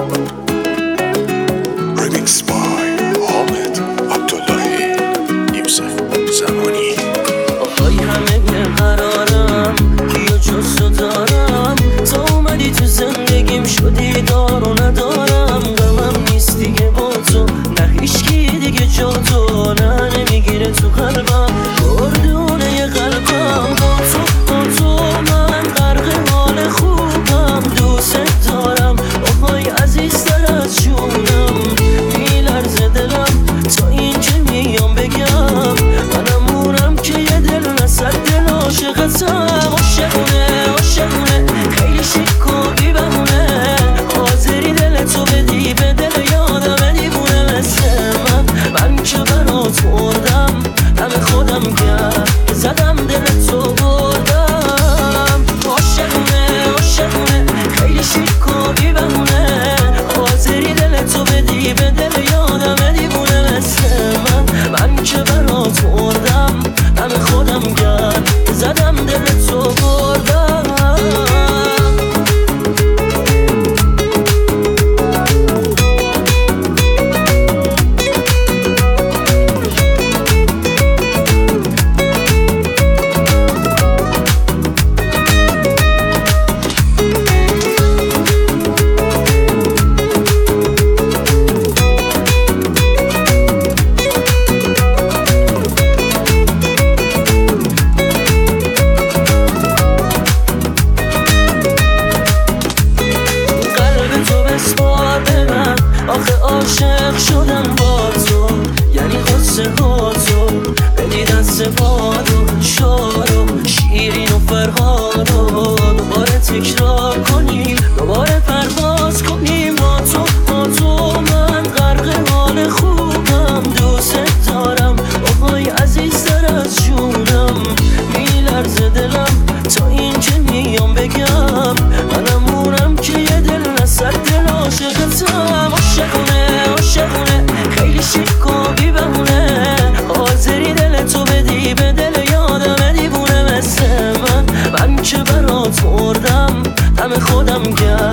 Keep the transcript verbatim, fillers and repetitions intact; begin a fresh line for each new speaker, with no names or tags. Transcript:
Remix by حامد عبداللهی یوسف زمانی.
آهای همه قرارم کیو جز تو دارم، تا اومدی تو زندگیم شدی دار و ندارم. غمم نیست دیگه با تو، نه هیچکی دیگه جا تو، نه نمیگیره تو قلبم گردونه قلبم. با تو با تو من غرق حال خوبم، دوست دارم آهای عزیزتر از جونم. میلرزه دلم تا اینکه میام بگم منمونم که یه دل نصد دل عاشقتم. عاشقونه عاشقونه خیلی شیک و بی بهونه، حاضری دل تو بدی به دل یادم دیوونه مثل من. من که برات مردم همه خودم گرد زدم دل تو بردم. عاشقونه عاشقونه خیلی شیک و بی بهونه، حاضری دل تو بدی به دل یادم دیوونه مثل من. من که برات مردم همه خودم گرد زدم دل تو بردم. آخه عاشق شدم با تو، یعنی قصه ها تو بدی دست بادو شارو شیرین و فرهادو دوباره تکرار کنیم، دوباره پرواز کنیم. با تو با تو من غرق حال خوبم، دوست دارم آهای عزیزتر از جونم. میلرزه دلم تا اینکه میام بگم منمونم که یه دل نصد دل عاشقتم. عاشقونه عاشقونه خیلی شیک و بی بهونه، حاضری دل تو بدی به دل یادم دیوونه مثل من. من که برات مردم همه خودم گرد